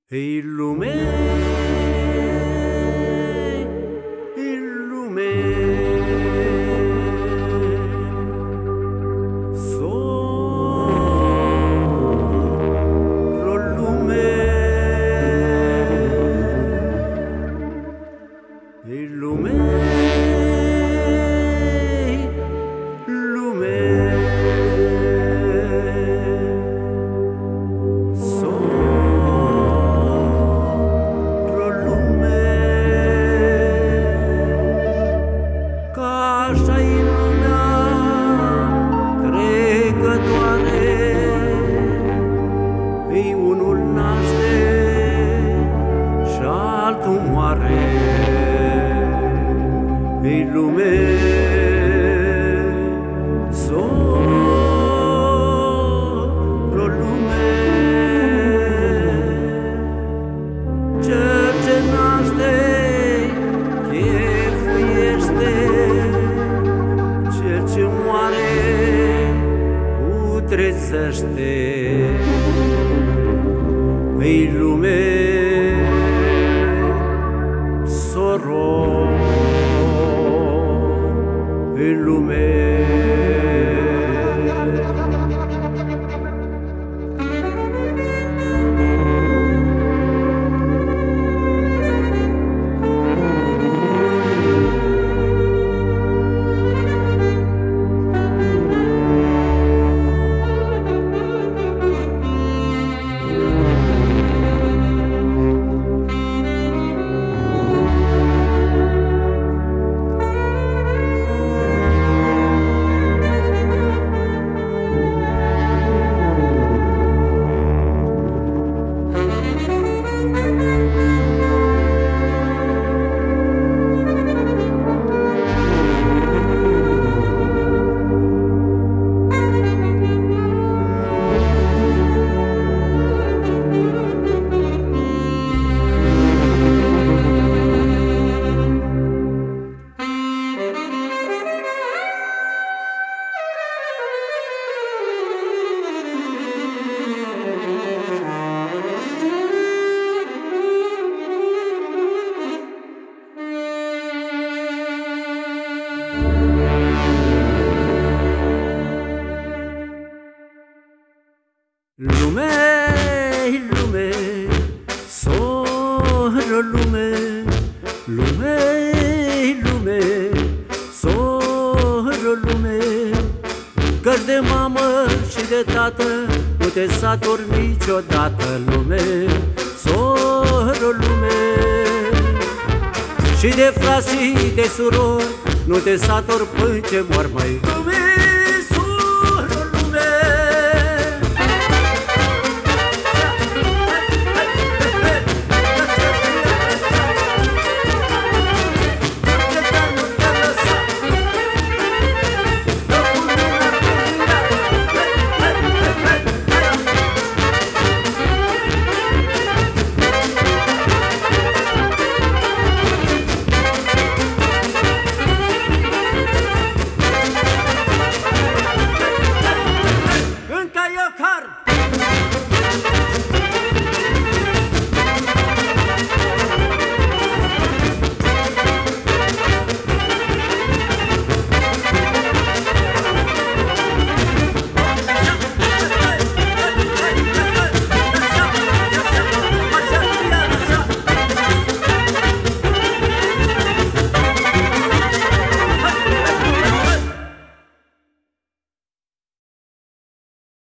Ei lume, ei lume, soro lume, ei lume, lume. Așa-i lumea trecătoare, ei unul naște și altul moare. Ei lume, soro lume, cel ce naște chefuiește, cel ce moare putrezește. Ei lume, soro, ei lume. Lume, lume, soro lume, lume, lume, soro lume. Căci de mamă și de tată nu te saturi niciodată, lume, soro lume. Și de frați și de surori nu te saturi până ce mor, măi, lume.